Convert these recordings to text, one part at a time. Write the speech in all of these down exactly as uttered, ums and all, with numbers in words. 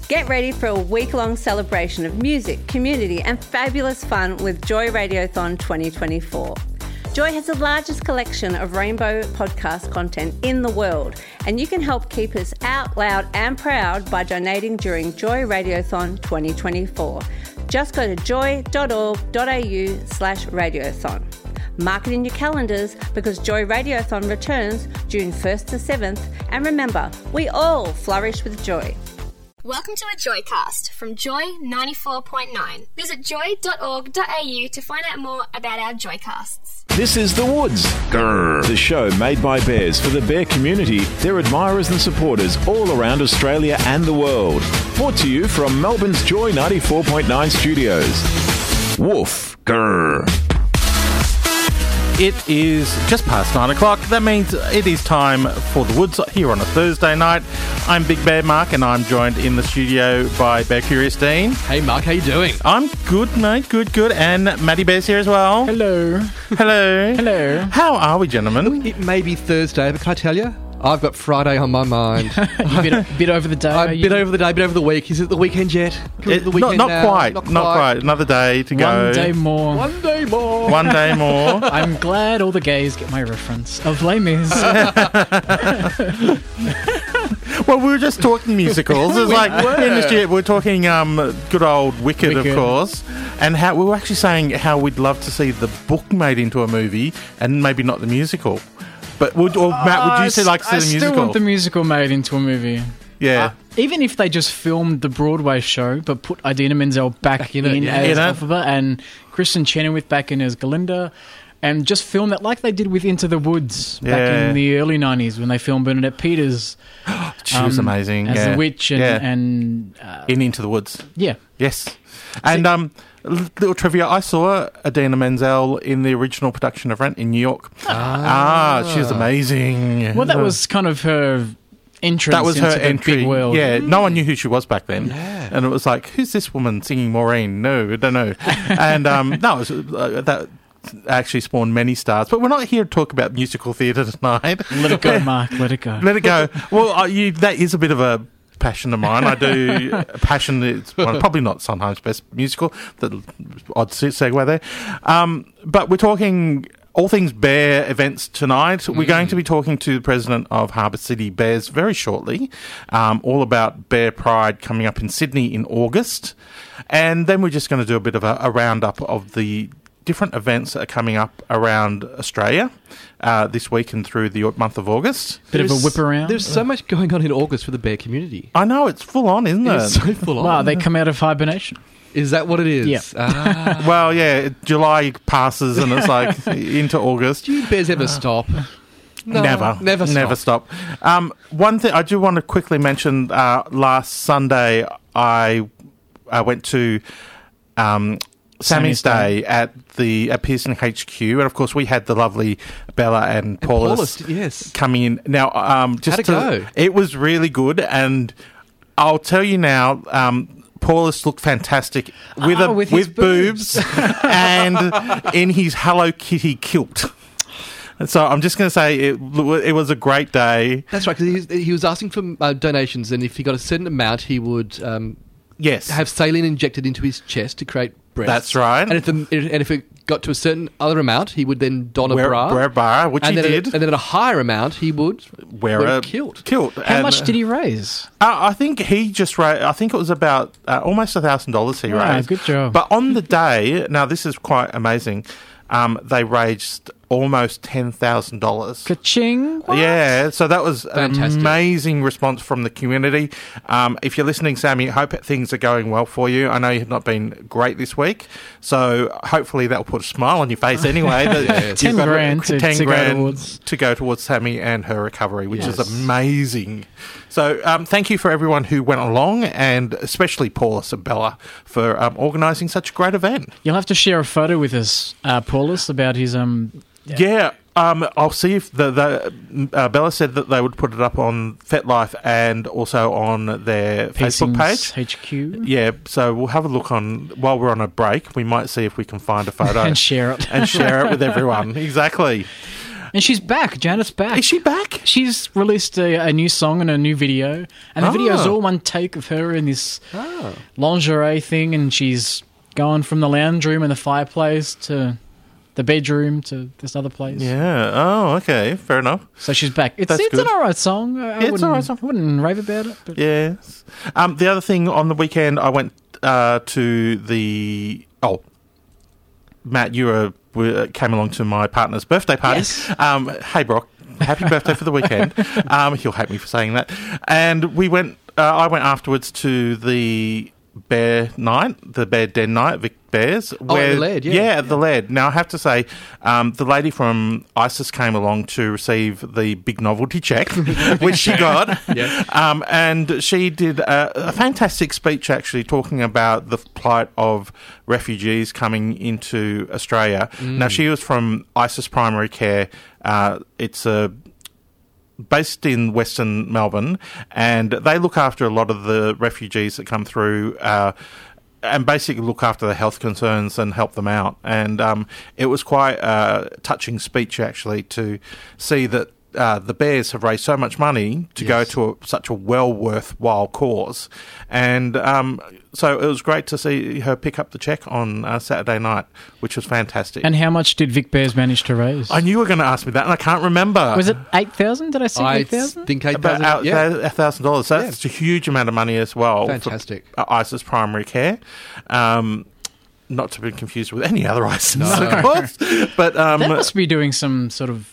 Get ready for a week-long celebration of music, community and fabulous fun with Joy Radiothon twenty twenty-four. Joy has the largest collection of rainbow podcast content in the world, and you can help keep us out loud and proud by donating during Joy Radiothon twenty twenty-four. Just go to joy.org.au slash radiothon. Mark it in your calendars because Joy Radiothon returns June first to seventh, and remember, we all flourish with joy. Welcome to a Joycast from Joy ninety-four point nine. Visit joy dot org dot a u to find out more about our Joycasts. This is The Woods, Grrr, the show made by bears for the bear community, their admirers and supporters all around Australia and the world. Brought to you from Melbourne's Joy ninety-four point nine studios. Woof, grrr. It is just past nine o'clock. That means it is time for The Woods here on a Thursday night. I'm Big Bear Mark, and I'm joined in the studio by Bear Curious Dean. Hey Mark, how you doing? I'm good, mate. Good, good. And Matty Bear's here as well. Hello. Hello. Hello. How are we, gentlemen? It may be Thursday, but can I tell you? I've got Friday on my mind. You bit, bit over the day. A bit over the day, bit over the week. Is it the weekend yet? Can we It, do the weekend not, not, now? quite, not quite. Not quite. Another day to go. One day more. One day more. One day more. I'm glad all the gays get my reference of Les Mis. Well, we were just talking musicals. It was like in this year, we we're talking um, good old Wicked, Wicked, of course, and how we were actually saying how we'd love to see the book made into a movie and maybe not the musical. But would or Matt, would you say like to see I the still musical? want the musical made into a movie. Yeah. Uh, even if they just filmed the Broadway show, but put Idina Menzel back, Back in in, it, yeah. as In it. Elphaba and Kristen Chenoweth back in as Galinda, and just film that like they did with Into the Woods back Yeah. in the early nineties when they filmed Bernadette Peters. She was um, amazing. as yeah. the witch, and, yeah. and uh, in Into the Woods. yeah. Yes. And um, little trivia, I saw Idina Menzel in the original production of Rent in New York. Ah, ah she was amazing. Well, that was kind of her entrance That was into her the entry. big world. Yeah, no one knew who she was back then. Yeah. And it was like, who's this woman singing Maureen? No, I don't know. And um, no, it was, uh, that actually spawned many stars. But we're not here to talk about musical theatre tonight. Let it go, Mark. Let it go. Let it go. Well, uh, you, that is a bit of a passion of mine. I do passion. It's well, probably not Sondheim's best musical. The odd segue there. Um, but we're talking all things bear events tonight. Mm. We're going to be talking to the president of Harbour City Bears very shortly, um, all about Bear Pride coming up in Sydney in August. And then we're just going to do a bit of a, a roundup of the different events that are coming up around Australia uh, this week and through the month of August. Bit of a There's- whip around. There's so much going on in August for the bear community. I know, it's full on, isn't it? It's so full on. Wow, they come out of hibernation. Is that what it is? Yeah. Ah. Well, yeah, July passes and it's like into August. Do you bears ever stop? No, never, Never stop. never stop. Um, one thing I do want to quickly mention: uh, last Sunday, I I went to um, Sammy's Sammy's Day. Day at the at Pearson H Q, and of course we had the lovely Bella and, And Paulus, Paulus, yes. coming in. Now, um, just How'd it to- go? It was really good, and I'll tell you now. Um, Paulus looked fantastic with Oh, a with with, his boobs, and in his Hello Kitty kilt. So I'm just going to say it, it was a great day. That's right, because he, he was asking for uh, donations, and if he got a certain amount, he would um, Yes. have saline injected into his chest to create breasts. That's right. And if, the, and if it got to a certain other amount, he would then don a Wear- bra. wear a bra, which and he then did. At, and then at a higher amount, he would wear, wear a a kilt. Kilt. How And, much did he raise? Uh, I think he just raised, I think it was about uh, almost a thousand dollars he Wow, raised. good job. But on the day, now this is quite amazing, um, they raised almost ten thousand dollars. Ka-ching. Yeah, so that was an Fantastic. amazing response from the community. Um, if you're listening, Sammy, I hope things are going well for you. I know you've not been great this week, so hopefully that'll put a smile on your face anyway. That Yes. you've ten got grand to, ten to grand go towards. to go towards Sammy and her recovery, which Yes. is amazing. So um, thank you for everyone who went along, and especially Paulus and Bella for um, organising such a great event. You'll have to share a photo with us, uh, Paulus, about his um. Yeah, um, I'll see if the, the uh, Bella said that they would put it up on FetLife and also on their Facebook Piercings page. H Q. Yeah, so we'll have a look on while we're on a break. We might see if we can find a photo And share it. and share it with everyone. Exactly. And she's back. Janet's back. Is she back? She's released a, a new song and a new video. And the Oh. video is all one take of her in this Oh. lingerie thing. And she's going from the lounge room and the fireplace to the bedroom to this other place. Yeah. Oh, okay. Fair enough. So she's back. It's, That's it's good. an alright song. I, I it's an wouldn't, alright song. I wouldn't rave about it. But Yes. Um, the other thing on the weekend, I went uh, to the oh, Matt, you were, were came along to my partner's birthday party. Yes. Um, hey, Brock, happy birthday for the weekend. Um, he'll hate me for saying that. And we went. Uh, I went afterwards to the Bear Night, the Bear Den Night, Vic Bears. Oh, at the Laird, yeah. at the Laird. Now, I have to say, um, the lady from ISIS came along to receive the big novelty check, which she got. Yeah. Um, and she did a, a fantastic speech, actually, talking about the plight of refugees coming into Australia. Mm. Now, she was from ISIS Primary Care. Uh, it's a based in Western Melbourne, and they look after a lot of the refugees that come through, uh, and basically look after the health concerns and help them out. And um, it was quite a touching speech, actually, to see that uh, the Bears have raised so much money to Yes. go to a, such a well worthwhile cause. And um, so it was great to see her pick up the check on uh, Saturday night, which was fantastic. And how much did Vic Bears manage to raise? I knew you were going to ask me that, and I can't remember. Was it eight thousand? Did I see I eight thousand? think eight About thousand. Yeah. a thousand dollars. So that's a huge amount of money as well. Fantastic. For, uh, ISIS Primary Care. Um, not to be confused with any other ISIS, No. of course. But um, That must be doing some sort of,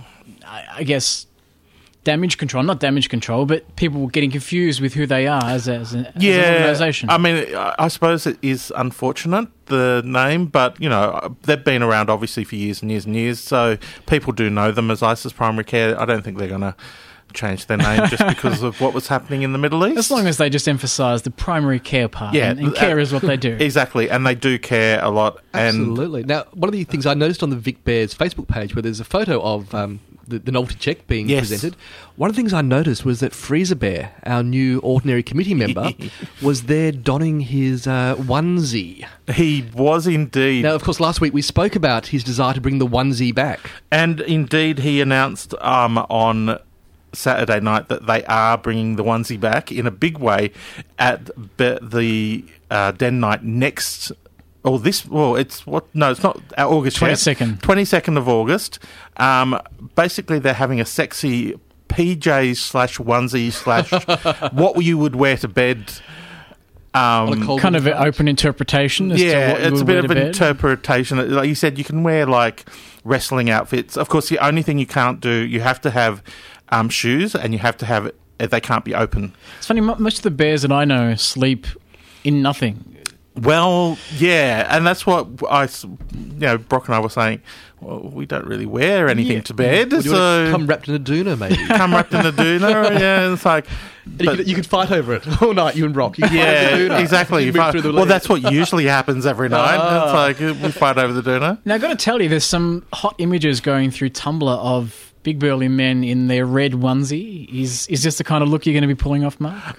I I guess, damage control. Not damage control, but people getting confused with who they are as, a, as, a, as yeah, an organisation. I mean, I I suppose it is unfortunate, the name, but, you know, they've been around obviously for years and years and years, so people do know them as ISIS Primary Care. I don't think they're going to change their name just because of what was happening in the Middle East. As long as they just emphasise the primary care part. Yeah, and, and uh, care is what they do. Exactly, and they do care a lot. And Absolutely. Now, one of the things I noticed on the Vic Bears Facebook page, where there's a photo of um, the, the novelty check being Yes. presented, one of the things I noticed was that Freezer Bear, our new ordinary committee member, was there donning his uh, onesie. he was indeed. Now, of course, last week we spoke about his desire to bring the onesie back. And indeed, he announced um, on Saturday night that they are bringing the onesie back in a big way at be- the uh, Den Night next. Or this, well, it's what? No, it's not uh, August. twenty-second. twenty-second of August. Um, basically, they're having a sexy P J slash onesie slash what you would wear to bed. On a Um, cold Kind of winter an night. open interpretation as to yeah, what you it's a would bit wear of to an bed. interpretation. Like you said, you can wear like wrestling outfits. Of course, the only thing you can't do, you have to have um, shoes, and you have to have they can't be open. It's funny, mo- most of the bears that I know sleep in nothing. Well, yeah, and that's what I, s- you know, Brock and I were saying. Well, we don't really wear anything Yeah. to bed, Would you want so to come wrapped in a doona, maybe? come wrapped in a doona. Yeah, it's like, you, but- could, you could fight over it all night, you and Brock. You could fight over the yeah, doona. exactly. You You move fight- through the well, leaves. that's what usually happens every night. Ah. It's like uh, we fight over the doona. Now, I've got to tell you, there's some hot images going through Tumblr of big burly men in their red onesie. Is is this the kind of look you're going to be pulling off, Mark?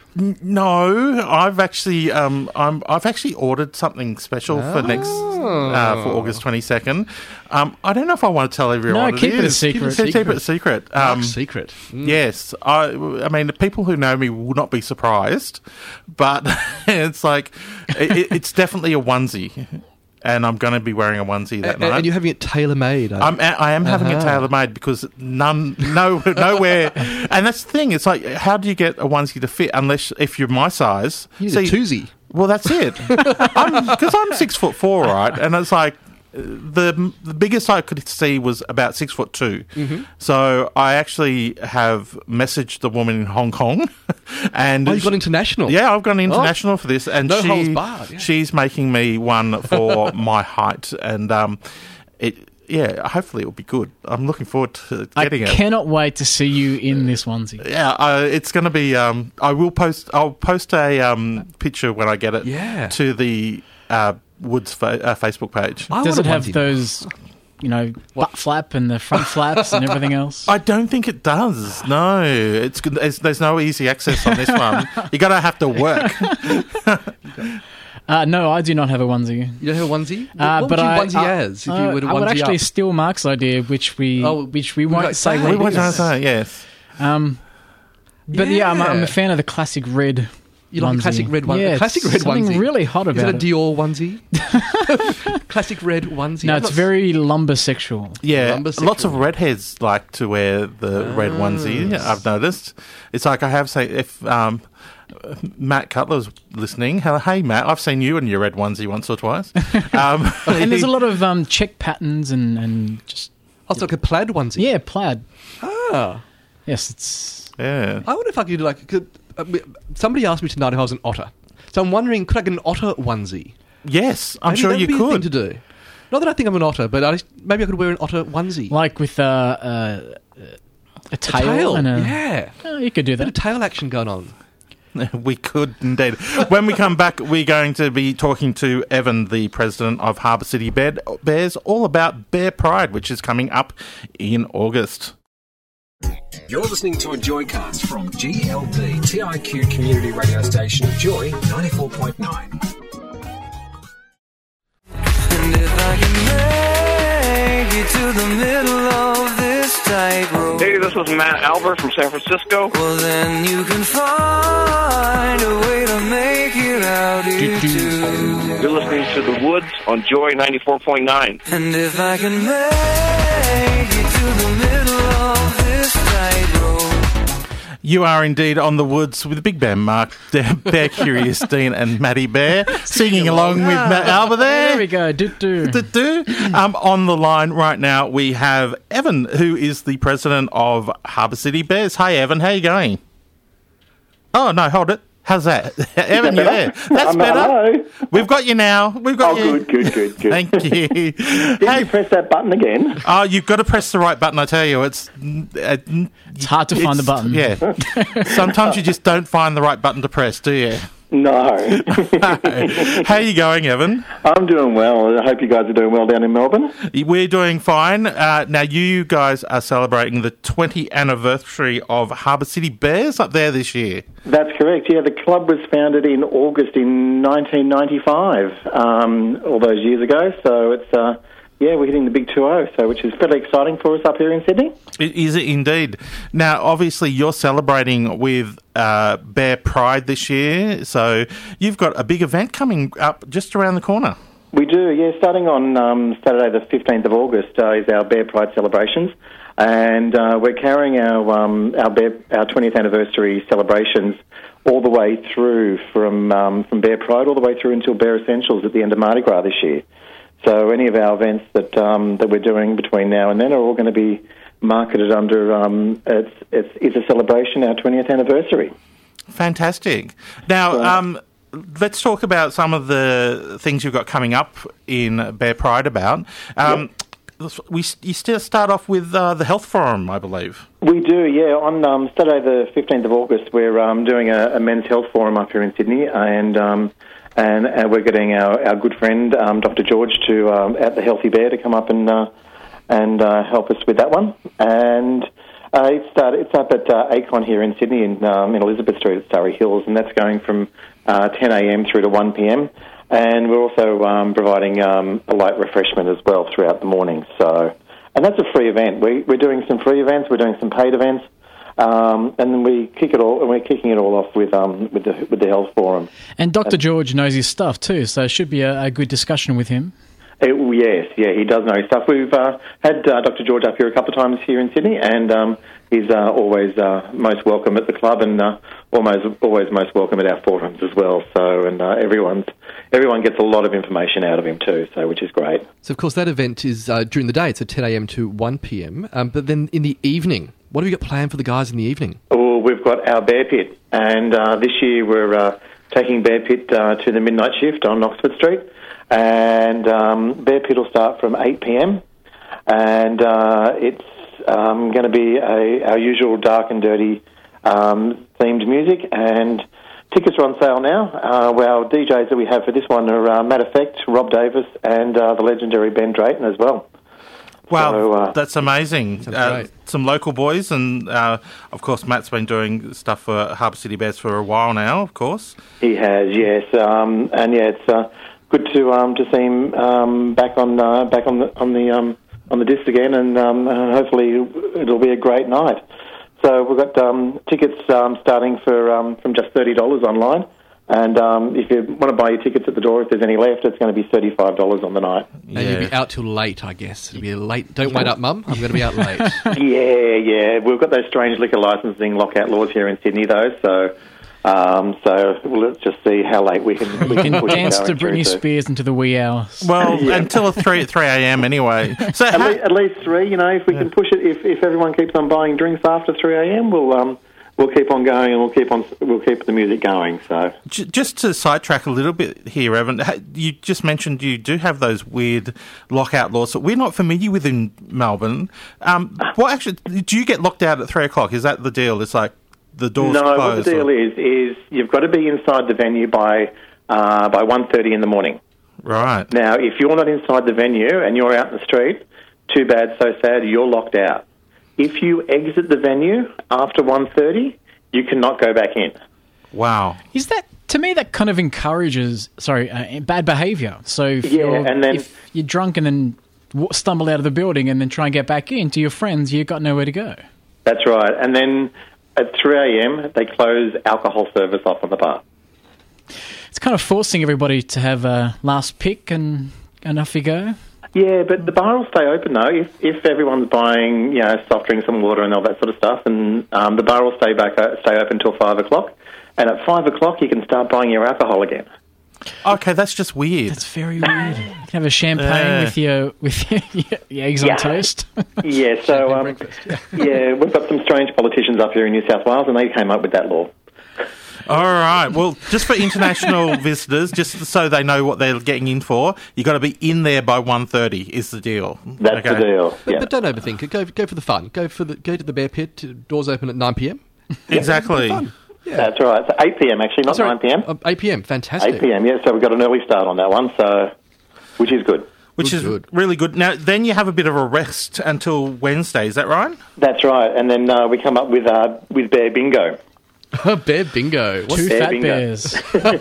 No, I've actually, um, I'm, I've actually ordered something special for next uh, for August twenty second. Um, I don't know if I want to tell everyone. No, what keep it a is. secret. Keep it, keep it a secret. Um, Mark's secret. Mm. Yes, I, I mean, the people who know me will not be surprised, but it's like it, it's definitely a onesie, and I'm going to be wearing a onesie that And, night. and you're having it tailor-made. I'm, I am having it Uh-huh. tailor made because none, no, nowhere, and that's the thing. It's like, how do you get a onesie to fit unless if you're my size? You need a toosie. Well, that's it. Because I'm, 'cause I'm six foot four, right? And it's like uh, the the biggest I could see was about six foot two. Mm-hmm. So I actually have messaged the woman in Hong Kong, and Oh, you've gone international. yeah, I've gone international for this, and No she, holds barred, yeah. she's making me one for my height, and um, it. Yeah, hopefully it'll be good. I'm looking forward to I getting it. cannot wait to see you in this onesie. Yeah, uh, it's going to be. Um, I will post. I'll post a um, picture when I get it. Yeah. To the uh, Woods fa- uh, Facebook page. I Does want it a have onesie. those, you know, butt flap and the front flaps and everything else? I don't think it does. No, it's good. There's, there's no easy access on this one. You're gonna have to work. Uh, no, I do not have a onesie. You don't have a onesie? Uh, what but would you I, onesie I, as if uh, you were to I would onesie actually up? steal Mark's idea, which we Oh, which we we won't won't say say. what We it were is. going to say, yes. Um, but yeah, I'm, I'm Yeah. a fan of the classic red. You like onesie. a classic red one? Yeah, a classic it's red something onesie. really hot Is about it a Dior onesie? Classic red onesie. No, I'm it's not- very lumber sexual. Yeah, Lumbersexual. lots of redheads like to wear the red onesie, I've noticed. It's like I have say, if um, Matt Cutler's listening, hello, hey Matt, I've seen you in your red onesie once or twice. Um, And there's a lot of um, check patterns and, and just, Oh, it's like a plaid onesie. yeah, plaid. Ah. Yes, it's... Yeah. I wonder if I could, like, could, uh, somebody asked me tonight if I was an otter. So I'm wondering, could I get an otter onesie? Yes, I'm Maybe sure that'd you be a thing could. to do. Not that I think I'm an otter, but I just, maybe I could wear an otter onesie. Like with uh, uh, a a tail, tail. and a... Yeah. Oh, you could do Bit of that. tail action going on. We could indeed. When we come back, we're going to be talking to Evan, the president of Harbour City Bear- Bears, all about Bear Pride, which is coming up in August. You're listening to a Joycast from G L B T I Q community radio station Joy ninety-four point nine. And if I can make it to the middle of this tightrope, Hey, this is Matt Albert from San Francisco. well then you can find a way to make it out here too. You're listening to The Woods on Joy ninety-four point nine. And if I can make it to the middle of this tightrope, You are indeed on the woods with Big Bear Mark, Bear Curious Dean and Matty Bear, singing along with Matt Albert there. There we go. Do do. Do. Um, on the line right now, we have Evan, who is the president of Harbour City Bears. Hey, Evan, how you going? Oh, no, hold it. How's that? Evan, you're there. That's Um, better. hello. We've got you now. We've got Oh, you. good, good, good, good. Thank you. Did Hey, you press that button again? oh, you've got to press the right button, I tell you. It's uh, It's hard to find the button. Yeah. Sometimes you just don't find the right button to press, do you? No. How you going, Evan? I'm doing well. I hope you guys are doing well down in Melbourne. We're doing fine. Uh, now, you guys are celebrating the twentieth anniversary of Harbour City Bears up there this year. That's correct. Yeah, the club was founded in August in nineteen ninety-five, um, all those years ago. So it's, uh, yeah, we're hitting the big two oh, so which is fairly exciting for us up here in Sydney. It is it indeed. Now, obviously, you're celebrating with uh, Bear Pride this year, so you've got a big event coming up just around the corner. We do, yeah. Starting on um, Saturday the fifteenth of August uh, is our Bear Pride celebrations, and uh, we're carrying our um, our, Bear, our twentieth anniversary celebrations all the way through from um, from Bear Pride all the way through until Bear Essentials at the end of Mardi Gras this year. So any of our events that um, that we're doing between now and then are all going to be marketed under um, it's, it's it's a celebration, our twentieth anniversary. Fantastic. Now, So- um, let's talk about some of the things you've got coming up in Bear Pride about. Um, We you still start off with uh, the health forum, I believe. We do, yeah. On um, Saturday the fifteenth of August, we're um, doing a, a men's health forum up here in Sydney, and um, and, and we're getting our, our good friend um, Doctor George to um, at the Healthy Bear to come up and uh, and uh, help us with that one. And uh, it's start, it's up at uh, Acon here in Sydney in um, in Elizabeth Street at Surrey Hills, and that's going from uh, ten a.m. through to one p.m. And we're also um, providing um, a light refreshment as well throughout the morning. So, and that's a free event. We, we're doing some free events. We're doing some paid events, um, and then we kick it all. And we're kicking it all off with um, with the with the health forum. And Doctor George knows his stuff too, so it should be a, a good discussion with him. It, yes, yeah, he does know his stuff. We've uh, had uh, Doctor George up here a couple of times here in Sydney, and um, he's uh, always uh, most welcome at the club, and uh, almost always most welcome at our forums as well. So, and uh, everyone's everyone gets a lot of information out of him too, so which is great. So, of course, that event is uh, during the day. It's at ten a.m. to one p.m. Um, but then in the evening, what have you got planned for the guys in the evening? Well, we've got our Bear Pit, and uh, this year we're uh, taking Bear Pit uh, to the midnight shift on Oxford Street, and um, Bear Pit will start from eight p.m. and uh, it's um, going to be a, our usual dark and dirty um, themed music, and tickets are on sale now. Uh, our D Js that we have for this one are uh, Matt Effect, Rob Davis, and uh, the legendary Ben Drayton as well. Wow, So, uh, that's amazing. Sounds Uh, great. some local boys, and uh, of course, Matt's been doing stuff for Harbour City Bears for a while now, of course. He has, yes, um, and yeah, it's uh, good to um, to see him um, back on uh, back on the on the um, on the disc again, and um, uh, hopefully it'll be a great night. So we've got um, tickets um, starting for um, from just thirty dollars online. And um, if you want to buy your tickets at the door, if there's any left, it's going to be thirty-five dollars on the night. And you'll be out till late, I guess. It'll be late. Don't wait up, Mum. I'm going to be out late. Yeah, yeah. We've got those strange liquor licensing lockout laws here in Sydney, though. So, um, so well, let's just see how late we can. We You can push it dance going to through Britney to. Spears into the wee hours. Well, Yeah. until three three a m anyway. So At, how, le- at least three. You know, if we can push it, if if everyone keeps on buying drinks after three a m, we'll um we'll keep on going and we'll keep on we'll keep the music going. So. j- just to sidetrack a little bit here, Evan, ha- you just mentioned you do have those weird lockout laws that we're not familiar with in Melbourne. Um, what actually do you get locked out at three o'clock? Is that the deal? It's like the doors No, closed. what the deal or- is is you've got to be inside the venue by uh, by one thirty in the morning. Right. Now, if you're not inside the venue and you're out in the street, too bad, so sad, you're locked out. If you exit the venue after one thirty, you cannot go back in. Wow. Is that, to me, that kind of encourages, sorry, uh, bad behaviour. So if, Yeah, you're, and then- if you're drunk and then w- stumble out of the building and then try and get back in to your friends, you've got nowhere to go. That's right. And then at three a m, they close alcohol service off on the bar. It's kind of forcing everybody to have a last pick and, and off you go. Yeah, but the bar will stay open though. If if everyone's buying, you know, soft drinks and water and all that sort of stuff, and um, the bar will stay back uh, stay open till five o'clock. And at five o'clock, you can start buying your alcohol again. Okay, that's just weird. That's very weird. You can have a champagne Yeah. with your with your, your, your eggs Yeah. on toast. Yeah, so um, yeah, we've got some strange politicians up here in New South Wales, and they came up with that law. All right. Well, just for international visitors, just so they know what they're getting in for, you got to be in there by one thirty. Is the deal? That's the deal. But, Yeah. but don't overthink it. Go go for the fun. Go for the go to the Bear Pit. Doors open at nine p m. Exactly. That's right. It's eight p m actually, not Sorry, nine p m. uh, eight p m. Fantastic. eight p m. Yeah, so we've got an early start on that one, so which is good. Which Good, is good. really good. Now, then you have a bit of a rest until Wednesday. Is that right? That's right. And then uh, we come up with uh, with Bear Bingo. Bear bingo. What's Two Bear fat bingo. bears.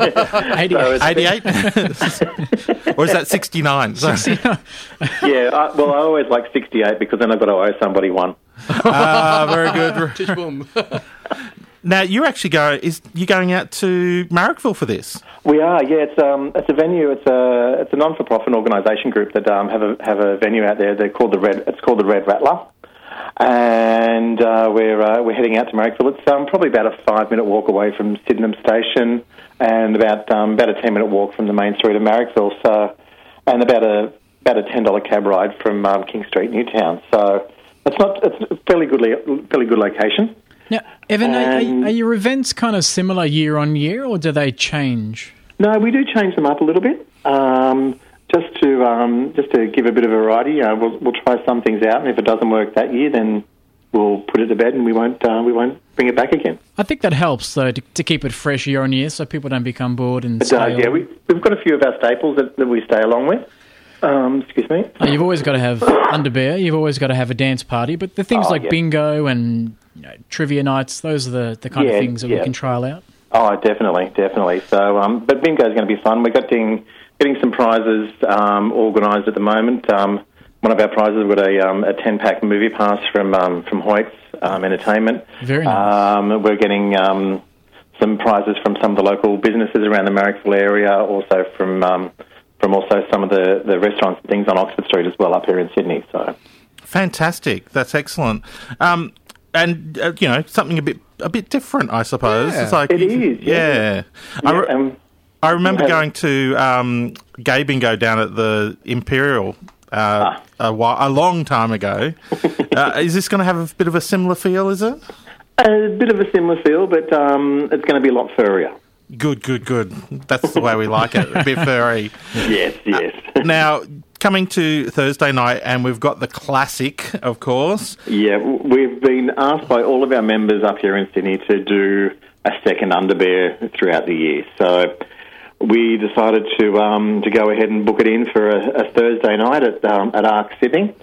So eighty-eight. it's- eighty-eight? Or is that sixty-nine? Sorry. Yeah, I, well, I always like sixty-eight because then I've got to owe somebody one. Ah, very good. Tish boom. Now, you're actually going, is you going out to Marrickville for this? We are, yeah. It's um, it's a venue. It's a it's a non-for-profit organisation group that um have a have a venue out there. They're called the Red. It's called the Red Rattler, and uh, we're uh, we're heading out to Marrickville. It's um, probably about a five-minute walk away from Sydenham Station, and about um, about a ten-minute walk from the main street of Marrickville. So, and about a about a ten dollar cab ride from um, King Street, Newtown. So, it's not it's a fairly good le- fairly good location. Now, Evan, are, Um, are, are your events kind of similar year on year, or do they change? No, we do change them up a little bit, um, just to um, just to give a bit of variety. Uh, we'll, we'll try some things out, and if it doesn't work that year, then we'll put it to bed, and we won't uh, we won't bring it back again. I think that helps, though, to, to keep it fresh year on year, so people don't become bored and It stale. does, yeah. We, we've got a few of our staples that, that we stay along with. Um, excuse me. Oh, you've always got to have Underbear. You've always got to have a dance party, but the things Oh, like yeah. bingo and you know, trivia nights, those are the, the kind Yeah, of things that we yeah. can trial out. Oh, definitely, definitely. So, um, but bingo is going to be fun. We're getting getting some prizes um, organised at the moment. Um, one of our prizes, we've got a um, a ten pack movie pass from um, from Hoyts um, Entertainment. Very nice. Um, we're getting um, some prizes from some of the local businesses around the Marrickville area, also from um, from also some of the, the restaurants and things on Oxford Street as well up here in Sydney. So, Fantastic. That's excellent. Um, and, uh, you know, something a bit a bit different, I suppose. Yeah. It's like, It is, Yeah. yeah. I, re- yeah, um, I remember yeah. going to um, Gay Bingo down at the Imperial uh, Ah. a, while, a long time ago. uh, is this going to have a bit of a similar feel, is it? a bit of a similar feel, but um, it's going to be a lot furrier. Good, good, good. That's the way we like it. A bit furry. Yes, yes. Now, coming to Thursday night, and we've got the classic, of course. Yeah, w- we've been asked by all of our members up here in Sydney to do a second Underbear throughout the year. So we decided to um, to go ahead and book it in for a, a Thursday night at um, at Arc Sydney.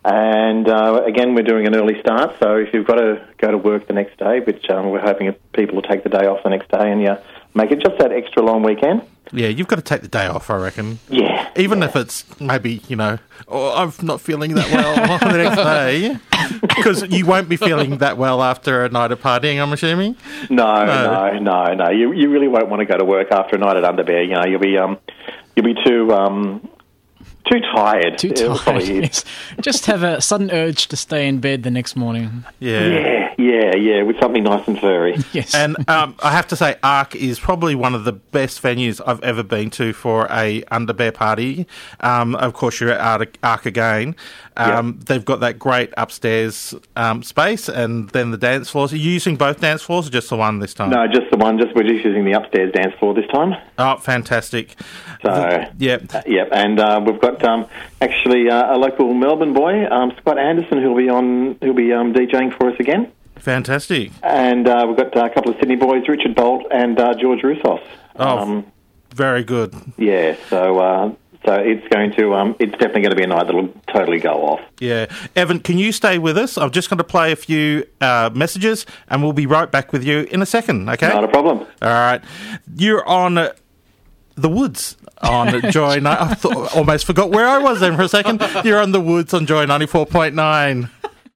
And uh, again, we're doing an early start, so if you've got to go to work the next day, which um, we're hoping people will take the day off the next day and yeah, make it just that extra long weekend. Yeah, you've got to take the day off, I reckon. Yeah. Even yeah. if it's maybe, you know, oh, I'm not feeling that well the next day. Because you won't be feeling that well after a night of partying, I'm assuming? No, no, no, no. no. You you really won't want to go to work after a night at Underbear. You know, you'll be um, you'll be too um, too tired. Too tired. Yes. Just have a sudden urge to stay in bed the next morning. Yeah. Yeah, yeah, yeah, with something nice and furry. Yes. And um, I have to say, Arc is probably one of the best venues I've ever been to for a Underbear party. Um, of course, you're at Arc, Arc again. Um, yep. They've got that great upstairs um, space, and then the dance floors. Are you using both dance floors or just the one this time? No, just the one. Just we're just using the upstairs dance floor this time. Oh, fantastic! So, yeah, uh, yeah, and uh, we've got um, actually uh, a local Melbourne boy, um, Scott Anderson, who'll be on, who'll be um, DJing for us again. Fantastic! And uh, we've got uh, a couple of Sydney boys, Richard Bolt and uh, George Roussos. Oh, um, very good. Yeah, so. Uh, So it's going to, um, it's definitely going to be a night that'll totally go off. Yeah. Evan, can you stay with us? I'm just going to play a few uh, messages and we'll be right back with you in a second, okay? Not a problem. All right. You're on uh, The Woods on Joy. ni- I thought, almost forgot where I was then for a second. You're on The Woods on Joy ninety-four point nine.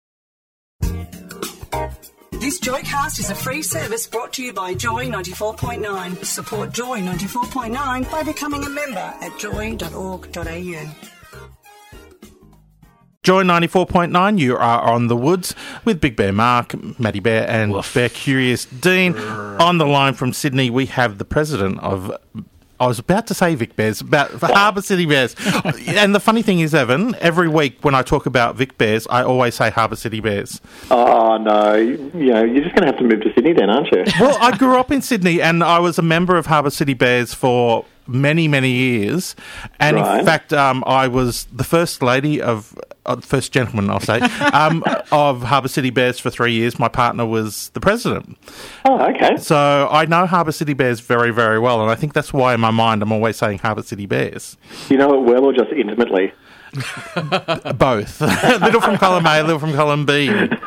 This Joycast is a free service brought to you by Joy ninety-four point nine. Support Joy ninety-four point nine by becoming a member at joy dot org dot a u. Joy ninety-four point nine, you are on The Woods with Big Bear Mark, Matty Bear and Woof. Bear Curious Dean. On the line from Sydney, we have the president of... I was about to say Vic Bears, about Harbour City Bears. And the funny thing is, Evan, every week when I talk about Vic Bears, I always say Harbour City Bears. Oh, no. You know, you're just going to have to move to Sydney then, aren't you? Well, I grew up in Sydney and I was a member of Harbour City Bears for many, many years. And right. in fact, um, I was the first lady of... Uh, first gentleman, I'll say, um, of Harbour City Bears for three years. My partner was the president. Oh, okay. So I know Harbour City Bears very, very well, and I think that's why in my mind I'm always saying Harbour City Bears. You know it well or just intimately? Both. Little from column A, little from column B.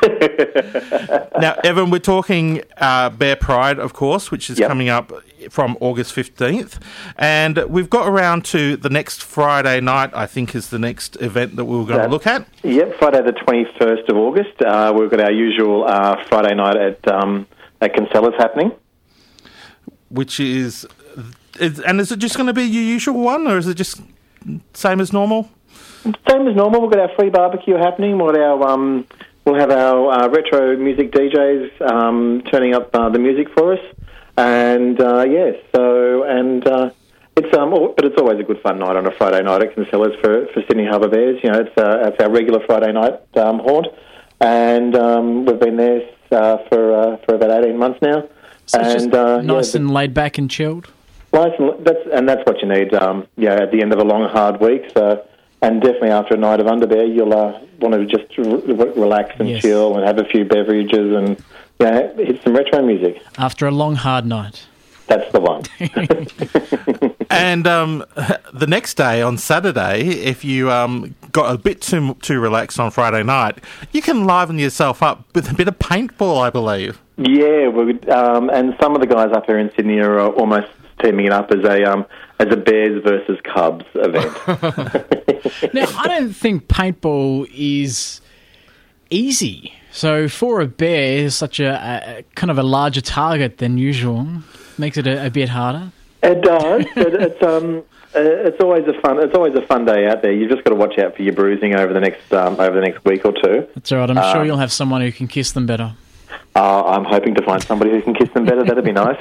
Now, Evan, we're talking uh, Bear Pride, of course, which is yep. coming up from August fifteenth. And we've got around to the next Friday night, I think, is the next event that we were going that, to look at. Yep, Friday the twenty-first of August. Uh, we've got our usual uh, Friday night at, um, at Kinsella's happening. Which is, is... And is it just going to be your usual one, or is it just same as normal? Same as normal. We've got our free barbecue happening. We'll, our, um, we'll have our uh, retro music D Js um, turning up uh, the music for us. And, uh, yes, yeah, so, and uh, it's, um, but it's always a good fun night on a Friday night at Kinsella's for, for Sydney Harbour Bears. You know, it's, uh, it's our regular Friday night um, haunt. And um, we've been there uh, for uh, for about eighteen months now. So and, it's just uh, nice yeah, and laid back and chilled? Nice and, that's, and that's what you need, um, yeah, at the end of a long, hard week. So... And definitely after a night of Underbear, you'll uh, want to just re- relax and yes. chill and have a few beverages and you know, hit some retro music. After a long, hard night. That's the one. And um, the next day, on Saturday, if you um, got a bit too too relaxed on Friday night, you can liven yourself up with a bit of paintball, I believe. Yeah, we um, and some of the guys up here in Sydney are almost teaming it up as a um, as a Bears versus Cubs event. Now, I don't think paintball is easy. So for a bear, such a, a kind of a larger target than usual makes it a, a bit harder. It does. it, it's um, it's always a fun. It's always a fun day out there. You've just got to watch out for your bruising over the next um, over the next week or two. That's all right. I'm um, sure you'll have someone who can kiss them better. Uh, I'm hoping to find somebody who can kiss them better. That'd be nice.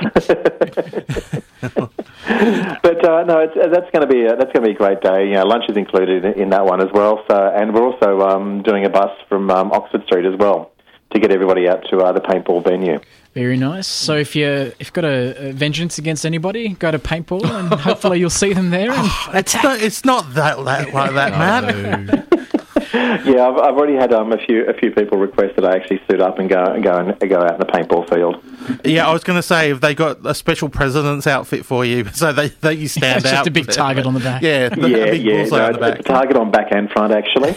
But uh, no, it's, that's going to be a, that's going to be a great day. You know, lunch is included in, in that one as well. So, and we're also um, doing a bus from um, Oxford Street as well to get everybody out to uh, the paintball venue. Very nice. So if you if you've got a, a vengeance against anybody, go to paintball and hopefully you'll see them there. And it's not. It's not that, that like that, man. Yeah, I've, I've already had um, a few a few people request that I actually suit up and go and go and go out in the paintball field. Yeah, I was going to say, have they got a special president's outfit for you so they, they you stand It's out? just a big target on the back. Yeah, the, yeah, a big yeah. bullseye No, on the back. it's a target on back and front, actually.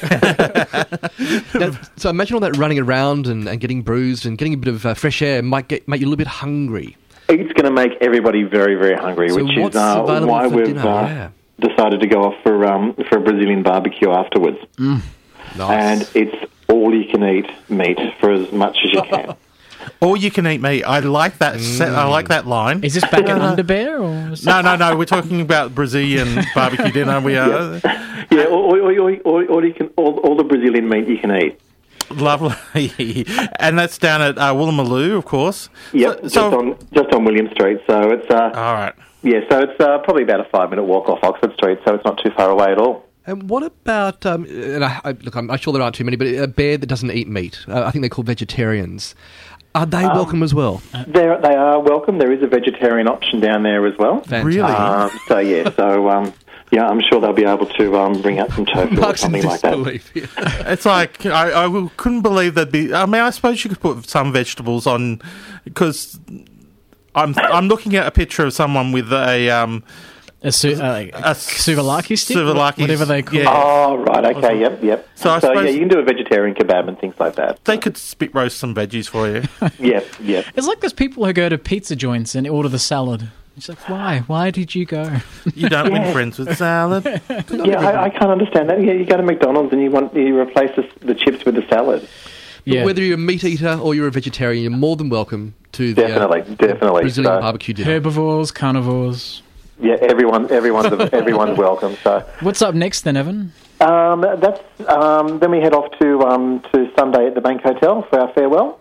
Now, so imagine all that running around and, and getting bruised and getting a bit of uh, fresh air might get make you a little bit hungry. It's going to make everybody very, very hungry, So which what's is uh, available why for we've dinner? uh, Yeah. decided to go off for um, for a Brazilian barbecue afterwards. Nice. And it's all you can eat meat for as much as you can. All you can eat meat. I like that. Set, I like that line. Is this back at Underbear? Or is No, no, no. We're talking about Brazilian barbecue dinner. We are Yeah, all, all, all, all, all you can, all, all the Brazilian meat you can eat. lovely, and that's down at uh, Woolloomooloo, of course. Yep, So, just so on just on William Street. So it's uh, all right. yeah, so it's uh, probably about a five minute walk off Oxford Street. So it's not too far away at all. And what about, um, and I, I, look, I'm, I'm sure there aren't too many, but a bear that doesn't eat meat, uh, I think they're called vegetarians. Are they Um, welcome as well? They're, they are welcome. There is a vegetarian option down there as well. Fantastic. Really? Um, so yeah, so um, yeah, I'm sure they'll be able to um, bring out some tofu or Mark's in something like that. disbelief. It's like I, I will- couldn't believe there'd be. I mean, I suppose you could put some vegetables on because I'm I'm looking at a picture of someone with a um a, su- uh, like a a souvlaki stick? souvlaki, Whatever they call yeah. it. Oh, right, okay, yep, yep. So I So, yeah, suppose- you can do a vegetarian kebab and things like that. They could spit roast some veggies for you. Yep, yep. It's like those people who go to pizza joints and order the salad. It's like, why? Why did you go? You don't Yeah. win friends with salad. Yeah, I, I can't understand that. Yeah, you go to McDonald's and you want you replace the, the chips with the salad. Yeah. Whether you're a meat eater or you're a vegetarian, you're more than welcome to the uh, Definitely, definitely. Brazilian So, barbecue dinner. Herbivores, carnivores. yeah, everyone, everyone's everyone's welcome. So What's up next then, Evan? um, that's um, then we head off to um, to Sunday at the Bank Hotel for our farewell,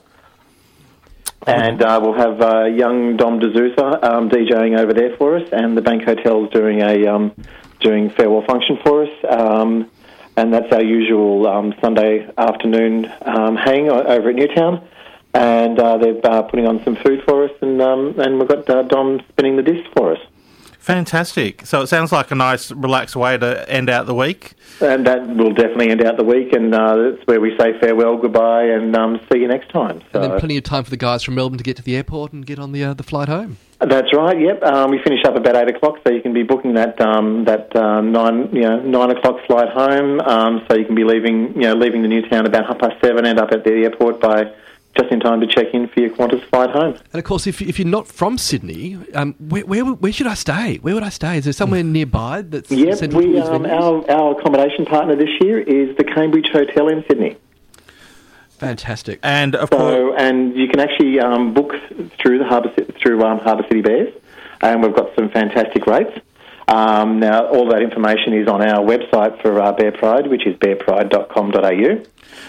and uh, we'll have uh, young Dom DeZouza um, DJing over there for us, and the Bank Hotel's doing a um, doing farewell function for us. Um, And that's our usual um, Sunday afternoon um, hang o- over at Newtown. And uh, they're uh, putting on some food for us, and um, and we've got uh, Dom spinning the disc for us. Fantastic. So it sounds like a nice, relaxed way to end out the week. And that will definitely end out the week, and uh, that's where we say farewell, goodbye, and um, see you next time. So And then plenty of time for the guys from Melbourne to get to the airport and get on the uh, the flight home. that's right. Yep, um, we finish up about eight o'clock, so you can be booking that um, that uh, nine you know nine o'clock flight home. Um, so you can be leaving you know leaving the Newtown about half past seven, end up at the airport by just in time to check in for your Qantas flight home. And of course, if if you're not from Sydney, um, where, where where should I stay? Where would I stay? Is there somewhere nearby that's Yep, central to we these um, venues? our our accommodation partner this year is the Cambridge Hotel in Sydney. Fantastic. And of course, So, and you can actually um, book through the Harbour Ci- through um, Harbour City Bears, and we've got some fantastic rates. Um, now, all that information is on our website for uh, Bear Pride, which is bear pride dot com dot a u.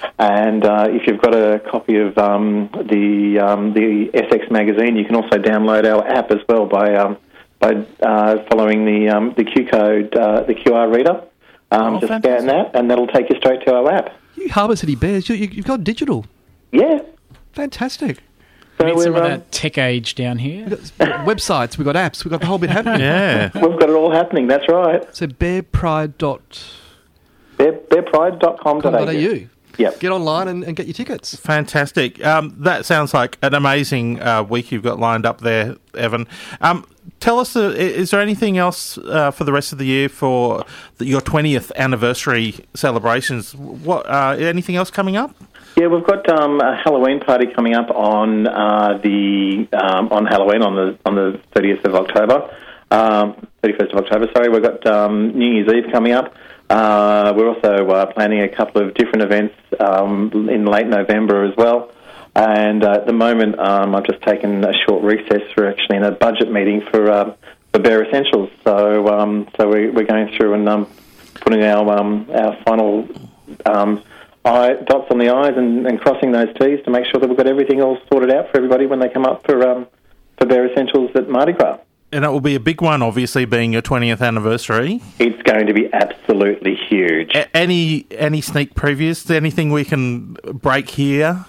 And uh, if you've got a copy of um, the um, the S X magazine, you can also download our app as well by um, by uh, following the um, the Q code, uh, the Q R reader. Um, Oh, just fantastic. scan that, and that'll take you straight to our app. You Harbour City Bears, you, you, you've got digital. Yeah. Fantastic. So We need some we're, of um, that tech age down here. We've got websites, we've got apps, we've got the whole bit happening. yeah. We've got it all happening. That's right. So bear pride dot Bear, bear pride dot com dot com a dot u. a u. Yep. Get online and, and get your tickets. Fantastic. Um, that sounds like an amazing uh, week you've got lined up there, Evan. Um, tell us, uh, i- is there anything else uh, for the rest of the year for the, your twentieth anniversary celebrations? What uh, anything else coming up? Yeah, we've got um, a Halloween party coming up on uh, the um, on Halloween on the on the thirtieth of October, um, thirty-first of October. Sorry, we've got um, New Year's Eve coming up. Uh, we're also uh, planning a couple of different events um, in late November as well. And uh, at the moment, um, I've just taken a short recess for actually in a budget meeting for uh, for Bear Essentials. So um, so we, we're going through and um, putting our um, our final um, I, dots on the I's and, and crossing those T's to make sure that we've got everything all sorted out for everybody when they come up for um, for Bear Essentials at Mardi Gras. And it will be a big one, obviously, being your twentieth anniversary. It's going to be absolutely huge. A- any any sneak previews? Anything we can break here?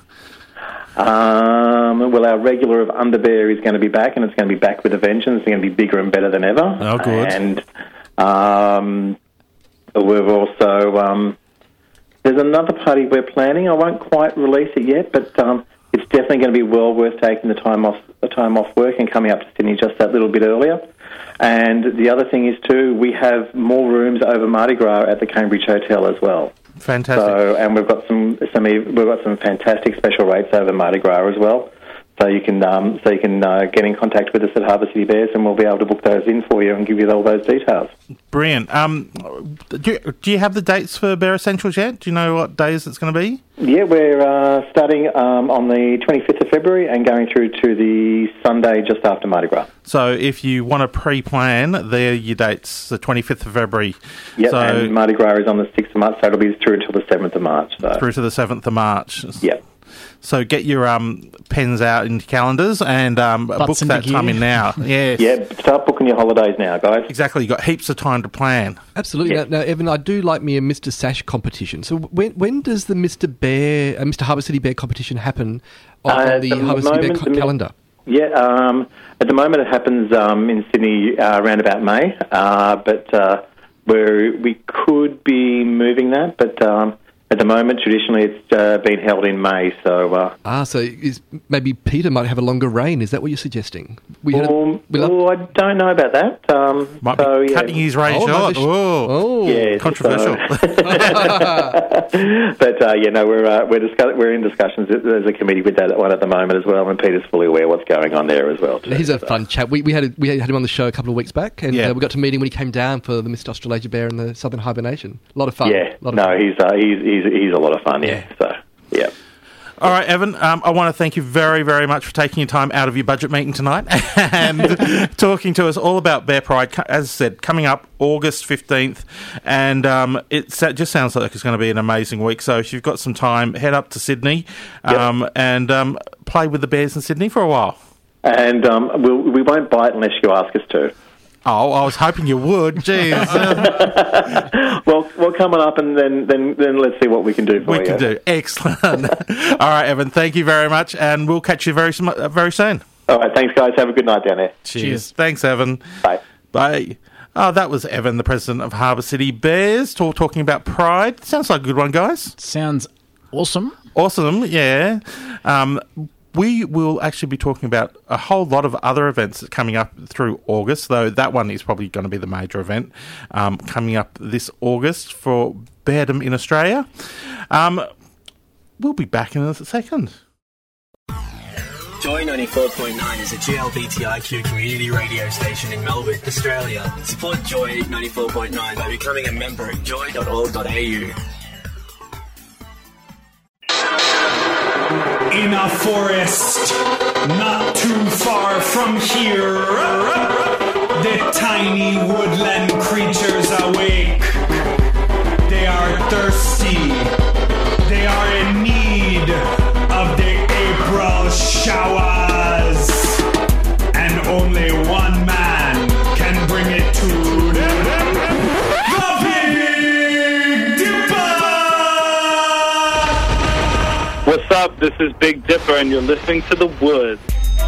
Um, well, our regular of Underbear is going to be back, and it's going to be back with a vengeance. It's going to be bigger and better than ever. Oh, good. And um, we've also um, there's another party we're planning. I won't quite release it yet, but um, it's definitely going to be well worth taking the time off the time off work and coming up to Sydney just that little bit earlier. And the other thing is too, we have more rooms over Mardi Gras at the Cambridge Hotel as well. Fantastic. So, and we've got some, some we've got some fantastic special rates over Mardi Gras as well. So you can um, so you can uh, get in contact with us at Harbour City Bears, and we'll be able to book those in for you and give you all those details. Brilliant. Um, do you, do you have the dates for Bear Essentials yet? Do you know what days it's going to be? Yeah, we're uh, starting um, on the twenty-fifth of February and going through to the Sunday just after Mardi Gras. So if you want to pre-plan, there are your dates, the twenty-fifth of February. Yep, so, and Mardi Gras is on the sixth of March, so it'll be through until the seventh of March. So. Through to the seventh of March. Yep. So get your um, pens out into calendars and um, book that gear. time in now. Yeah, yeah. Start booking your holidays now, guys. Exactly. You've got heaps of time to plan. Absolutely. Yeah. Now, now, Evan, I do like me a Mister Sash competition. So when when does the Mister Bear, uh, Mister Harbour City Bear competition happen on, Uh, on the, the Harbour City Bear moment ca- the mi- calendar? Yeah, um, at the moment it happens um, in Sydney uh, around about May, uh, but uh, we're, we could be moving that, but um, at the moment, traditionally, it's uh, been held in May, so... Uh, Ah, so is, maybe Peter might have a longer reign. Is that what you're suggesting? We had a- um, we love- oh, I don't know about that. Um, Might so, be yeah. cutting his reign Oh, short. maybe sh- Oh, oh. Yeah, controversial. so- but uh, you know, we're uh, we're discuss- we're in discussions. There's a committee with that one at the moment as well, and Peter's fully aware what's going on there as well. Too, He's a so. fun chap. We, we had a, we had him on the show a couple of weeks back, and Yeah. uh, we got to meet him when he came down for the Mister Australasia Bear and the Southern Hibernation. A lot of fun. Yeah, A lot of no, fun. he's uh, he's he's he's a lot of fun. Yeah, Yeah. so yeah. All right, Evan, um, I want to thank you very, very much for taking your time out of your budget meeting tonight and talking to us all about Bear Pride. As I said, coming up August fifteenth, and um, it sa- just sounds like it's going to be an amazing week. So if you've got some time, head up to Sydney um, Yep. and um, play with the Bears in Sydney for a while. And um, we'll, we won't bite unless you ask us to. Oh, I was hoping you would. Jeez. Uh, well, well, coming up, and then, then, then let's see what we can do for we you. can do. Excellent. All right, Evan, thank you very much, and we'll catch you very, sm- uh, very soon. All right, thanks, guys. Have a good night down there. Cheers. Cheers. Thanks, Evan. Bye. Bye. Oh, that was Evan, the president of Harbour City Bears, talk, talking about Pride. Sounds like a good one, guys. Sounds awesome. Awesome, yeah. Um, we will actually be talking about a whole lot of other events coming up through August, though that one is probably going to be the major event um, coming up this August for Beardom in Australia. Um, we'll be back in a second. Joy ninety-four point nine is a G L B T I Q community radio station in Melbourne, Australia. Support Joy ninety-four point nine by becoming a member at joy dot org dot a u. In a forest not too far from here, the tiny woodland creatures awake. They are thirsty. They are in need of the April showers. And only one man can bring it to them. The Big Dipper! What's up? This is Big Dipper, and you're listening to The Woods.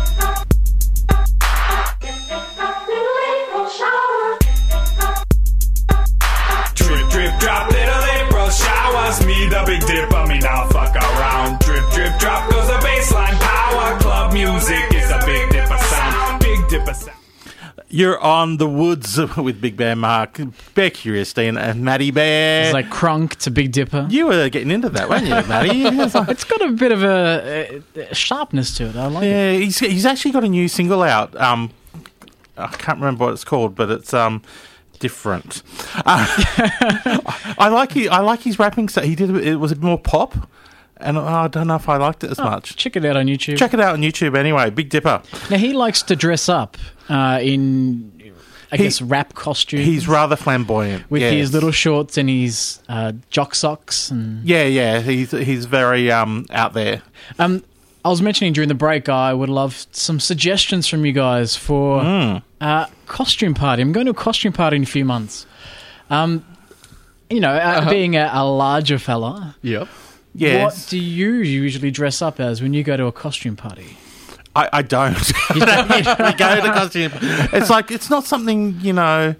Drip, drip, drop, little April showers. Me, the Big Dipper, me now fuck around. Drip, drip, drop goes the baseline power. Club music is a Big Dipper sound. Big Dipper sound. You're on The Woods with Big Bear Mark, Bear Curiosity, and, and Matty Bear. It's like Crunk to Big Dipper. You were getting into that, weren't you, Matty? It's got a bit of a, a sharpness to it. I like yeah, it. he's he's actually got a new single out. Um, I can't remember what it's called, but it's um different. Uh, I like he, I like his rapping. So he did it was more pop, and oh, I don't know if I liked it as Oh, much. Check it out on YouTube. Check it out on YouTube anyway. Big Dipper. Now he likes to dress up uh, in, I He- guess, rap costumes. He's rather flamboyant with yes. his little shorts and his uh, jock socks and Yeah, yeah. He's he's very um out there. Um, I was mentioning during the break, I would love some suggestions from you guys for Mm. uh, costume party. I'm going to a costume party in a few months. Um, you know, uh, Uh-huh. being a, a larger fella, Yep. Yes. what do you usually dress up as when you go to a costume party? I, I don't. we go to costume. It's like it's not something you know.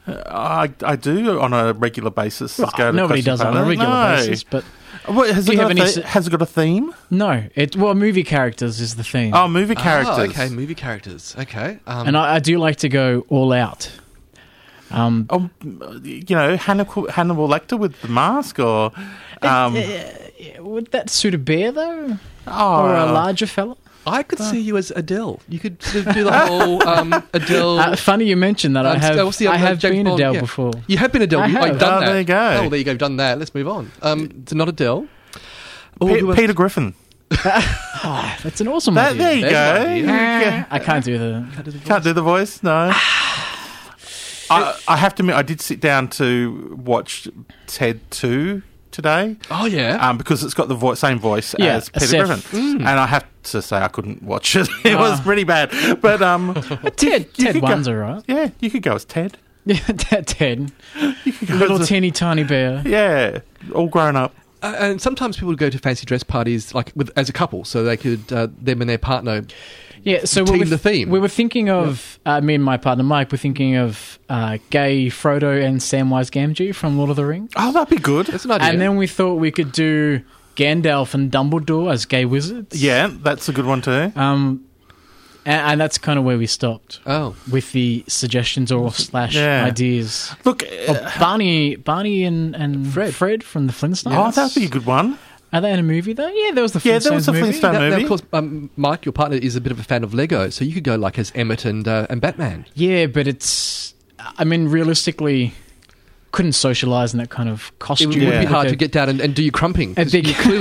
I, I do on a regular basis. Well, go to nobody costume does on a party. regular No. basis, but What, has, Do it you got have a any the- s- has it got a theme? no. It well, movie characters is the theme. Oh, movie characters. Oh, okay, movie characters. Okay. Um, and I, I do like to go all out. Um, oh, you know, Hannibal, Hannibal Lecter with the mask, or um, uh, would that suit a bear though, oh, or a larger fella? I could see you as Adele. You could sort of do the whole um, Adele. Uh, funny you mentioned that. I Um, have. what's the I other- have James been Bond? Adele Yeah. before. You have been Adele. I You, have. I've done Oh, that. there you go. Oh, well, there you go. You've done that. Let's move on. Um, it's not Adele. Oh, Pe- who else? Peter Griffin. Oh, that's an awesome That, idea. there you There's go. an idea. Yeah. I can't do the. Can't do the voice, no. I, I have to admit, I did sit down to watch Ted two today. Oh yeah. Um, because it's got the vo- same voice Yeah, as Peter Seth. Griffin, and I have to say I couldn't watch it. It was pretty bad. But um, Ted. you Ted could go- one's alright. yeah, you could go as Ted. Yeah, Ted. Ted. You could go Little as a- teeny tiny bear. yeah, all grown up. Uh, and sometimes people would go to fancy dress parties like with as a couple, so they could uh, them and their partner. Yeah, so Team we were, the theme. we were thinking of uh, me and my partner Mike. We're thinking of uh, gay Frodo and Samwise Gamgee from Lord of the Rings, Oh, that'd be good. That's an idea. and then we thought we could do Gandalf and Dumbledore as gay wizards. Yeah, that's a good one too. Um, and, and that's kind of where we stopped oh, with the suggestions or slash Yeah. ideas. Look, Oh, uh, Barney, Barney and, and Fred. Fred from the Flintstones. oh, that'd be a good one. Are they in a movie though? Yeah, there was the Flintstones Yeah, there was a movie. Flintstone now, now, movie. of course, um, Mike, your partner is a bit of a fan of Lego, so you could go like as Emmett and uh, and Batman. Yeah, but it's. I mean, realistically, couldn't socialise in that kind of It costume. would, would Yeah. be hard Like to a- get down and, and do your crumping. a 'cause big- you clearly,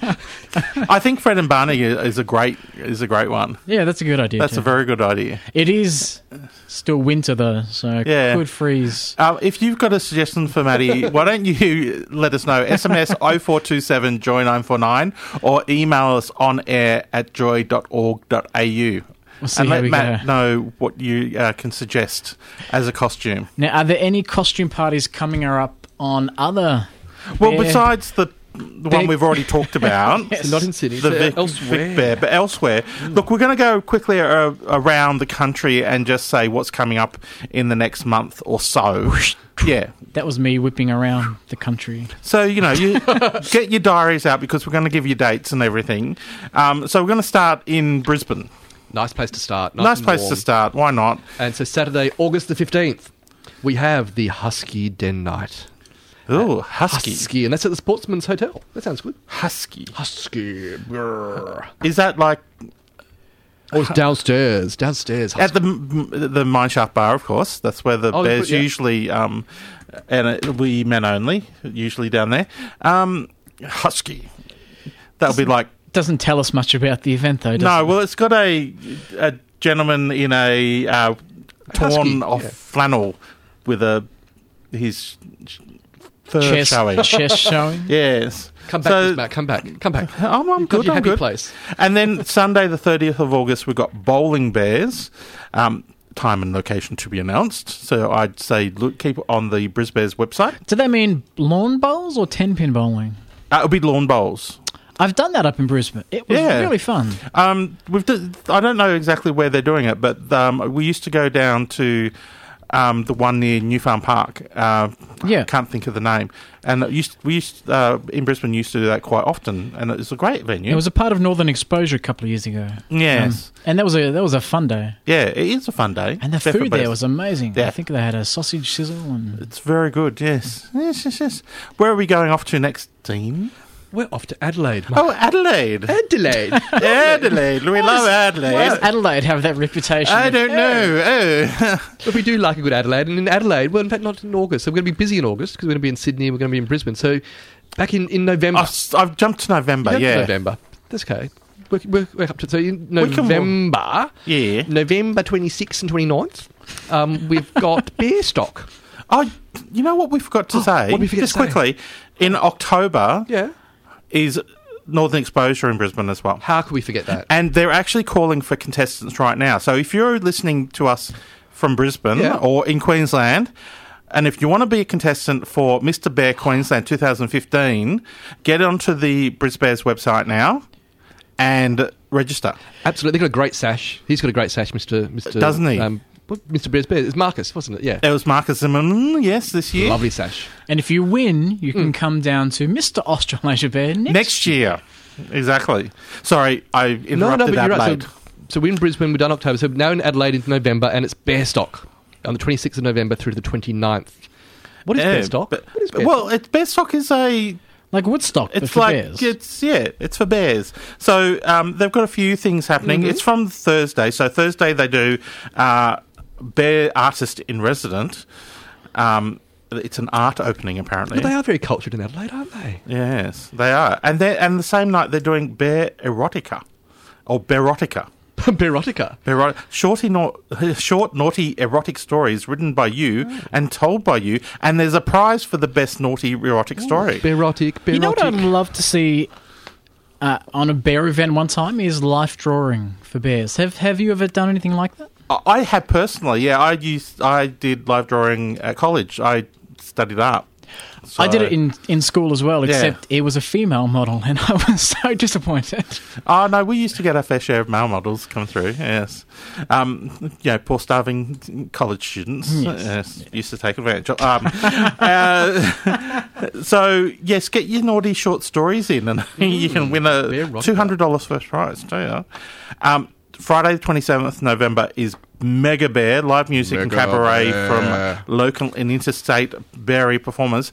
I think Fred and Barney is a great is a great one. Yeah, that's a good idea. That's too. a very good idea. It is still winter though, so it Yeah. could freeze. Um, if you've got a suggestion for Maddie, why don't you let us know? S M S oh four two seven joy nine four nine or email us on air at joy dot org dot a u. We'll see And how let we Matt go. know what you uh, can suggest as a costume. Now, are there any costume parties coming up on other? Well, Bear- besides the the one Bear- we've already talked about, Yes. not in Sydney, the so Vic, elsewhere. Vic Bear, but elsewhere. Look, we're going to go quickly uh, around the country and just say what's coming up in the next month or so. Yeah. That was me whipping around the country. So, you know, you get your diaries out because we're going to give you dates and everything. Um, so we're going to start in Brisbane. nice place to start. Nice and place warm. to start. Why not? And so Saturday, August the fifteenth, we have the Husky Den Night. Ooh, husky. Husky, and that's at the Sportsman's Hotel. That sounds good. Husky. Husky. Brr. Is that like Oh, it's downstairs. Downstairs. at the the Mineshaft Bar, of course? That's where the Oh, Bears yeah. usually, um, and it, we men only, usually down there. Um, husky. That'll be like. Doesn't tell us much about the event though. Does No, it? well, it's got a a gentleman in a uh, torn Husky, off yeah. flannel with a his fur chest, showing. chest showing. Yes. Come back, So- Miss Matt. Come back. Come back. I'm, I'm You've got good. your I'm happy good. place. And then Sunday, the thirtieth of August, we've got Bowling Bears. Um, time and location to be announced. So I'd say look, keep it on the Bris Bears website. Do they mean lawn bowls or ten pin bowling? Uh, it'll be lawn bowls. I've done that up in Brisbane. It was Yeah. really fun. Um, we've d- I don't know exactly where they're doing it, but um, we used to go down to um, the one near New Farm Park. Uh, Yeah. I can't think of the name. And it used we used uh, in Brisbane used to do that quite often, and it was a great venue. It was a part of Northern Exposure a couple of years ago. Yes. Um, and that was a that was a fun day. Yeah, it is a fun day. And the Definitely. food there was amazing. Yeah. I think they had a sausage sizzle and It's very good. Yes. Yes. Yes. Yes. Where are we going off to next, Dean? We're off to Adelaide. Oh, Adelaide. Adelaide. Adelaide. We love Adelaide. why does Adelaide have that reputation? I of- don't know. Oh. But we do like a good Adelaide, and in Adelaide, well, in fact, not in August. So we're going to be busy in August because we're going to be in Sydney. We're going to be in Brisbane. So back in, in November. I've, I've jumped to November. Jumped to Yeah. November. That's okay. We're, we're, we're up to so in We can- November. Yeah. November twenty-sixth and twenty-ninth, um, we've got beer stock. Oh, you know what we forgot to say? what did we forget Just to say? quickly. In October Yeah. is Northern Exposure in Brisbane as well. How could we forget that? And they're actually calling for contestants right now. So if you're listening to us from Brisbane Yeah. or in Queensland, and if you want to be a contestant for Mister Bear Queensland twenty fifteen, get onto the Bris Bears website now and register. Absolutely. They've got a great sash. He's got a great sash, Mister Mister Doesn't he? Um, what, Mister Bears Bears. It's Marcus, wasn't it? Yeah. It was Marcus Zimmerman, yes, this year. Lovely sash. And if you win, you can mm. come down to Mister Australasia Bear next, next year. Exactly. Sorry, I interrupted no, no, but Adelaide. You're right. So, so we're in Brisbane, we've done October. So now in Adelaide into November, and it's Bear Stock on the twenty-sixth of November through to the twenty-ninth. What is yeah, Bear Stock? But, what is Bear well, it's, Bear Stock is a... Like Woodstock, it's but for like, bears. It's, yeah, it's for bears. So um, they've got a few things happening. Mm-hmm. It's from Thursday. So Thursday they do uh, Bear Artist in Resident. Um It's an art opening, apparently. But they are very cultured in Adelaide, aren't they? Yes, they are. And they and the same night they're doing Bear Erotica, or Bearotica. Bearotica? Bearot- Shorty na- short, naughty, erotic stories written by you oh. and told by you. And there's a prize for the best naughty erotic Ooh, story. Bearotic, Bearotic. You know what I'd love to see uh, on a bear event one time is life drawing for bears. Have Have you ever done anything like that? I have personally, yeah. I used, I did live drawing at college. I studied art. So, I did it in, in school as well, except yeah. it was a female model, and I was so disappointed. Oh, no, we used to get our fair share of male models come through, yes. Um, you know, poor starving college students yes. yes, used to take advantage of. Um, uh, so, yes, get your naughty short stories in, and mm, you can win a two hundred dollars first prize, too. Yeah. Um, Friday the twenty-seventh of November is Mega Bear, live music Mega and cabaret Bear. From local and interstate Beary performers.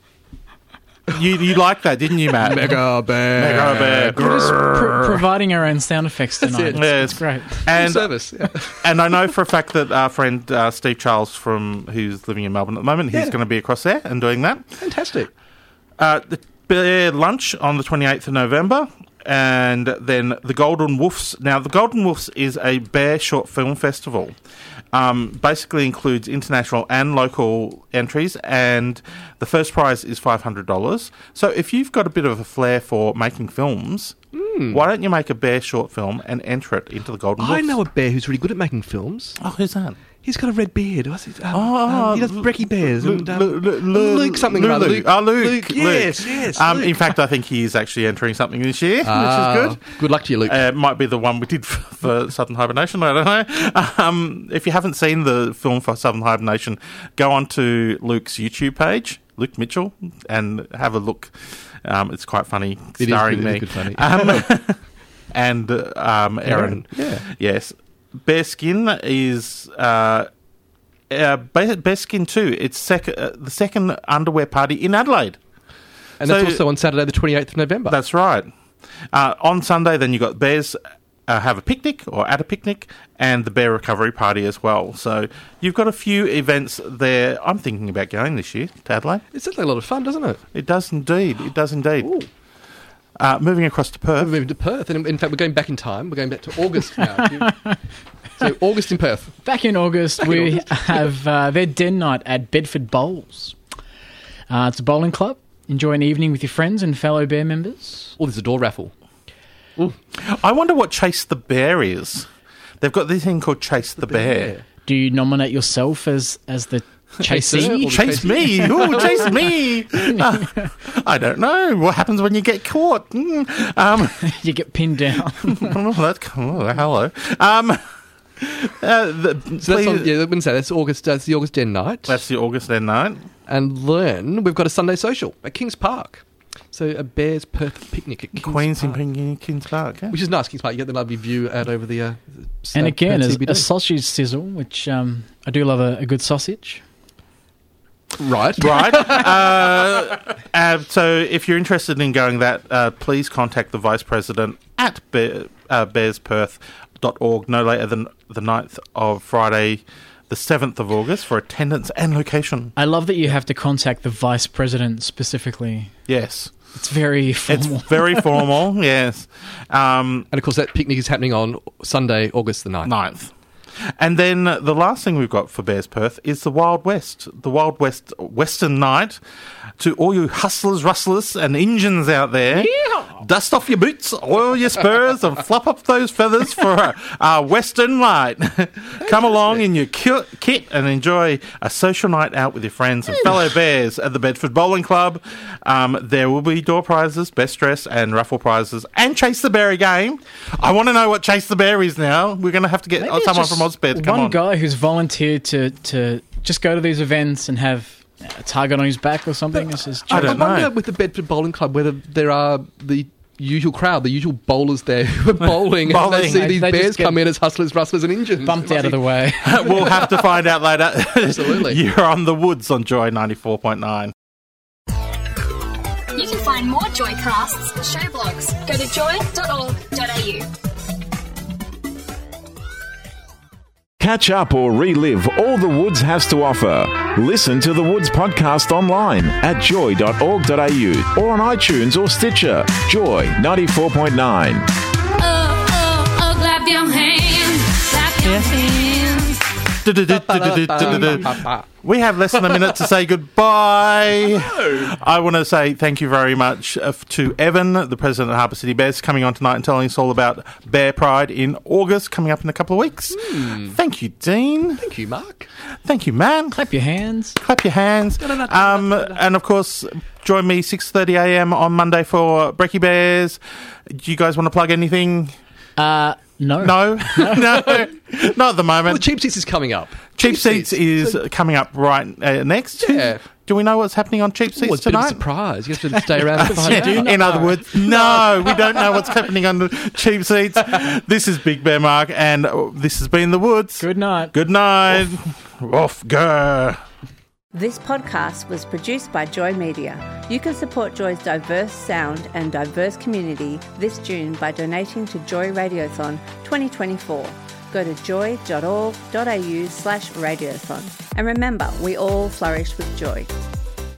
You you liked that, didn't you, Matt? Mega Bear. Mega Bear. We're just pr- providing our own sound effects tonight. Yeah, it's, it's great. And, service. Yeah. And I know for a fact that our friend uh, Steve Charles, from who's living in Melbourne at the moment, he's yeah. going to be across there and doing that. Fantastic. Uh, the Bear Lunch on the twenty-eighth of November. And then the Golden Wolves. Now, the Golden Wolves is a bear short film festival. Um, basically includes international and local entries, and the first prize is five hundred dollars. So if you've got a bit of a flair for making films, mm. why don't you make a bear short film and enter it into the Golden Wolves? I know a bear who's really good at making films. Oh, who's that? He's got a red beard. What's his, um, oh, um, he does Brekkie Bears. Luke, and, um, Luke, Luke, Luke something Luke, or other. Luke. Oh, Luke. Luke. Yes, Luke. yes. Um, Luke. In fact, I think he is actually entering something this year, ah, which is good. Good luck to you, Luke. Uh, it might be the one we did for, for Southern Hibernation. I don't know. Um, if you haven't seen the film for Southern Hibernation, go on to Luke's YouTube page, Luke Mitchell, and have a look. Um, it's quite funny, it starring is, me. It is good funny. Um, and uh, um, Aaron. Yeah. Yes. Bear Skin is... Uh, Uh, Bear Skin two. It's sec- uh, the second underwear party in Adelaide. And so, that's also on Saturday the twenty-eighth of November. That's right. Uh, on Sunday, then you got Bears uh, have a picnic or at a picnic, and the Bear Recovery Party as well. So you've got a few events there. I'm thinking about going this year to Adelaide. It sounds like a lot of fun, doesn't it? It does indeed. It does indeed. Uh, moving across to Perth. We're moving to Perth. And in fact, we're going back in time. We're going back to August now. So August in Perth. Back in August, back we in August. have uh, their den night at Bedford Bowls. Uh, it's a bowling club. Enjoy an evening with your friends and fellow bear members. Oh, there's a door raffle. Ooh. I wonder what Chase the Bear is. They've got this thing called Chase the, the bear. bear. Do you nominate yourself as, as the chasee? Chase me. Ooh, chase me. Uh, I don't know. What happens when you get caught? Mm. Um, you get pinned down. oh, that's, oh, hello. Um... Uh, the, so that's on, yeah, I wouldn't say that's August. That's the August Den night. That's the August Den night, and then we've got a Sunday social at Kings Park. So a Bears Perth picnic at Kings Queens Park. in Kings Park, yeah. Which is nice. Kings Park, you get the lovely view out over the. Uh, and again, a, a sausage sizzle, which um, I do love a, a good sausage. Right, right. uh, uh, so, if you're interested in going that, uh, please contact the Vice President at Bear, uh, Bears Perth. Dot org no later than the ninth of Friday, the seventh of August, for attendance and location. I love that you have to contact the Vice President specifically. Yes. It's very formal. It's very formal, yes. Um, and of course that picnic is happening on Sunday, August the ninth. ninth. And then the last thing we've got for Bears Perth is the Wild West. The Wild West Western Night. To all you hustlers, rustlers and Injuns out there, yeah. Dust off your boots, oil your spurs and flop up those feathers for a, a Western night. Come along in your kit and enjoy a social night out with your friends and fellow bears at the Bedford Bowling Club. Um, there will be door prizes, best dress and raffle prizes, and Chase the Bear game. I want to know what Chase the Bear is now. We're going to have to get Maybe someone just, from Ausbed. Come one on. guy who's volunteered to, to just go to these events and have a target on his back or something. It's just, I don't I wonder know. with the Bedford Bowling Club whether there are the usual crowd, the usual bowlers there who are bowling, and Bowling. they see They- these they just bears get come in as hustlers, rustlers and engines. bumped out of the way. We'll have to find out later. Absolutely. You're on the woods on Joy ninety-four point nine. You can find more Joycasts and show blogs. Go to joy dot org dot a u. Catch up or relive all the Woods has to offer. Listen to the Woods podcast online at joy dot org dot a u or on iTunes or Stitcher. Joy ninety-four point nine. Oh, oh, oh, clap your hands, clap your hands. We have less than a minute to say goodbye. I want to say thank you very much uh, to Evan, the president of Harbour City Bears, coming on tonight and telling us all about Bear Pride in August, coming up in a couple of weeks. Thank you, Dean. Thank you, Mark. Thank you, man. Clap your hands. Clap your hands. Um, and of course, join me six thirty a m on Monday for Brekkie Bears. Do you guys want to plug anything? Uh, no. No, no, not at the moment. Well, the Cheap Seats is coming up. Cheap Seats is coming up right uh, next. Yeah. Do we know what's happening on Cheap Seats Oh, it's a bit of a tonight? surprise. You have to stay around and find Yeah, out. in other words, no, we don't know what's happening on the Cheap Seats. This is Big Bear Mark, and uh, this has been The Woods. Good night. Good night. Off, go. This podcast was produced by Joy Media. You can support Joy's diverse sound and diverse community this June by donating to Joy Radiothon twenty twenty-four. Go to joy dot org dot a u slash radiothon. And remember, we all flourish with joy.